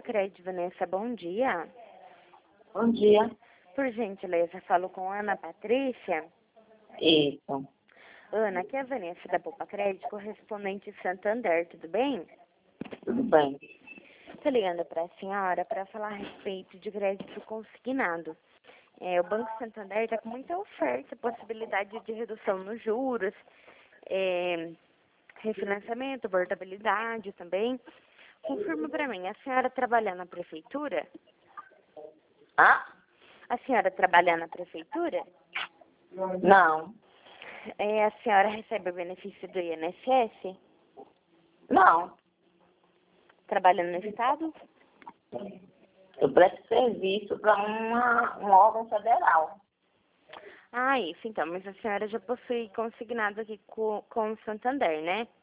Poupa-Crédito, Vanessa, bom dia. Bom dia. Por gentileza, falo com Ana Patrícia. Isso. Ana, aqui é a Vanessa da Poupa-Crédito, correspondente Santander, tudo bem? Tudo bem. Estou ligando para a senhora para falar a respeito de crédito consignado. O Banco Santander está com muita oferta, possibilidade de redução nos juros, refinanciamento, portabilidade também. Confirma para mim, a senhora trabalha na prefeitura? Ah? A senhora trabalha na prefeitura? Não. A senhora recebe o benefício do INSS? Não. Trabalha no Estado? Eu presto serviço para um órgão federal. Ah, isso então, mas a senhora já possui consignado aqui com o Santander, né?